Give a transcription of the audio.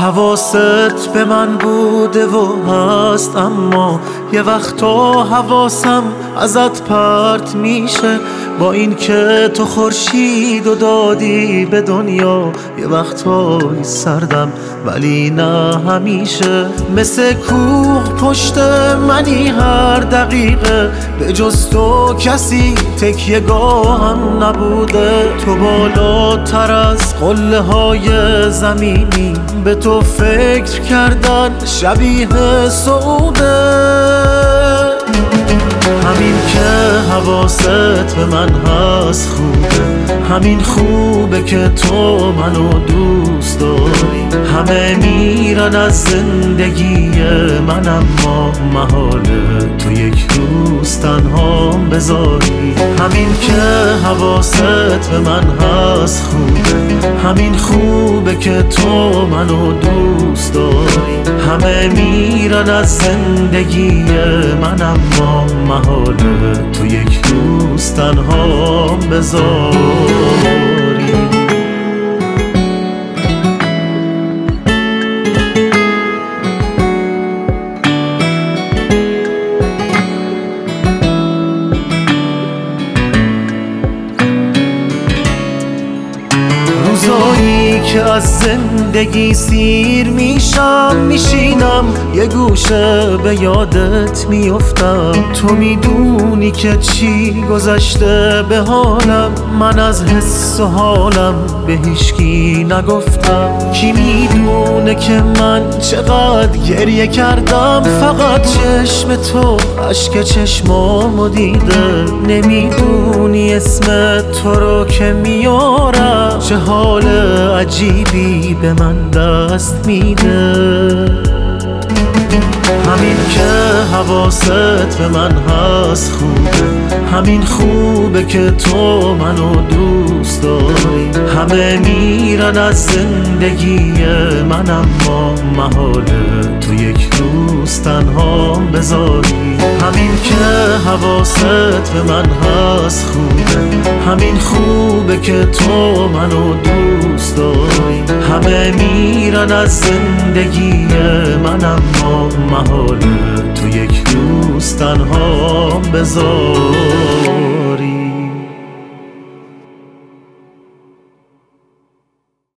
حواست به من بوده و هست، اما یه وقتا حواسم ازت پرت میشه. با این که تو خورشید و دادی به دنیا، یه وقتایی سردم ولی نه همیشه. مثل کوه پشت منی هر دقیقه، به جز تو کسی تکیه گاهم نبوده. تو بالاتر از قله های زمینی، به تو فکر کردن شبیه سعوده. همین که حواست به من هست خوبه، همین خوبه که تو منو دوست داری. همه میرن از زندگی من، اما محاله تو یک روز تنهام بذاری. همین که حواست به من هست خوبه، همین خوبه که تو منو دوست داری. همه میرن از زندگی من، اما محاله تو یک روز تنهام بذاری. روزایی که از زندگی سیر میشم، میشینم یه گوشه به یادت میافتم. تو میدونی که چی گذشته به حالم، من از حس و حالم به هیچکی نگفتم. کی میدونه که من چقدر گریه کردم، فقط چشم تو اشک چشمامو دیده. نمیدونی اسم تو رو که میارم، چه حال عجیبی به من دست میده. همین که حواست به من هست خوبه، همین خوبه که تو منو دوست داری. همه میرن از زندگی من، اما محاله تو یک روز تنهام بذاری. همین که حواست به من هست خوبه، همین خوبه که تو منو دوست داری. همه میرن از زندگی من، اما محاله تو یک روز تنهام بذاری.